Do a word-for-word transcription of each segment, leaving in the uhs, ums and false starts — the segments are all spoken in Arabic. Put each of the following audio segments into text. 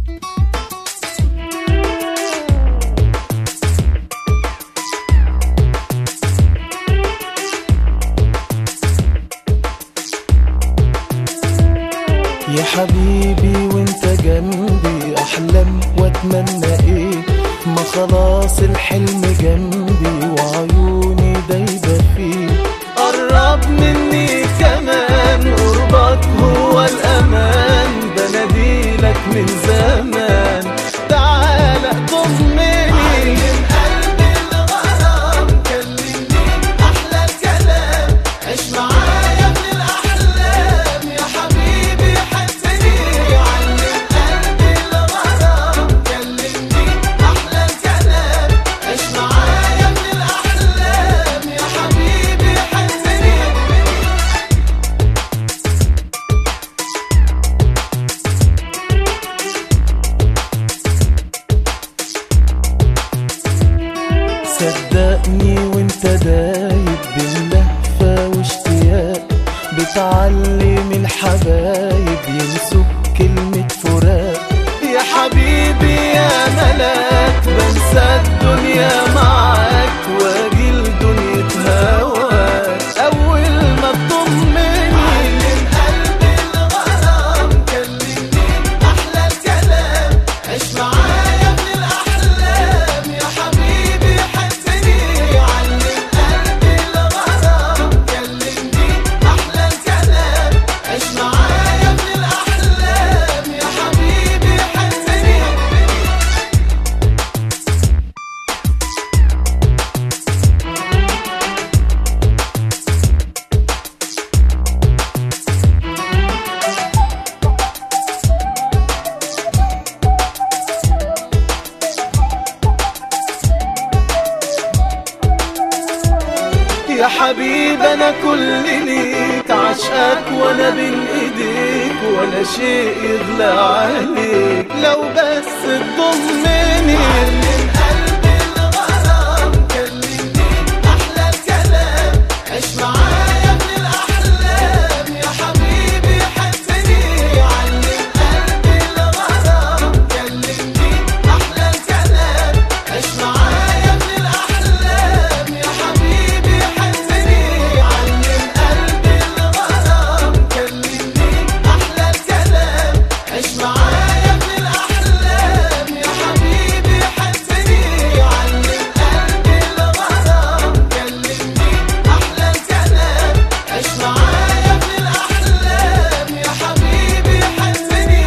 يا حبيبي وانت جنبي احلم واتمنى ايه، ما خلاص الحلم جنبي وعيوني دايبه فيه. قرب مني كمان، قربك هو الامان، بناديلك من زمان، تعالى ضمني. علم قلبي الغرام، كلمني احلى الكلام، عيش معايا من الاحلام يا حبيبي حبني. علم قلبي الغرام، كلمني احلى الكلام، عيش معايا من الاحلام يا حبيبي حبني. صدقني وانت دايب باللهفة واشتياق، بتعلم الحبايب ينسوك كلمة فراق. يا حبيبي يا ملاك، بنسى الدنيا معاك واجي لدنيا هواك اول ما تضمني. علم قلبي الغرام، كلمني احلى الكلام، عيش معايا من الاحلام يا حبيبي حبني. علم قلبي الغرام، كلمني احلى الكلام، عيش معايا من الاحلام يا حبيبي حبني. يا حبيب انا كل ليك، عشقك وانا بين ايديك، ولا شيء يغلى عليك لو بس تضمني. علم قلبي الغرام، كلمني احلى الكلام، عيش معايا من الاحلام يا حبيبي حبني. علم قلبي الغرام، كلمني احلى الكلام، عيش معايا من الاحلام يا حبيبي حبني. علم قلبي الغرام، كلمني احلى الكلام، عيش معايا من الاحلام يا حبيبي حبني. علم قلبي الغرام، كلمني احلى الكلام، عيش معايا من الاحلام يا حبيبي حبني.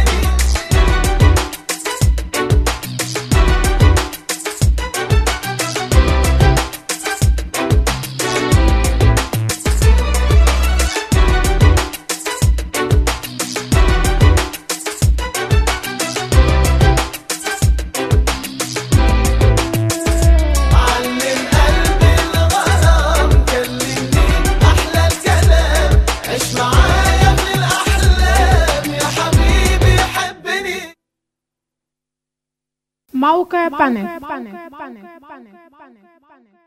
علم قلبي الغرام، كلمني احلى الكلام، عيش معايا من الاحلام يا حبيبي حبني. موقع بانك.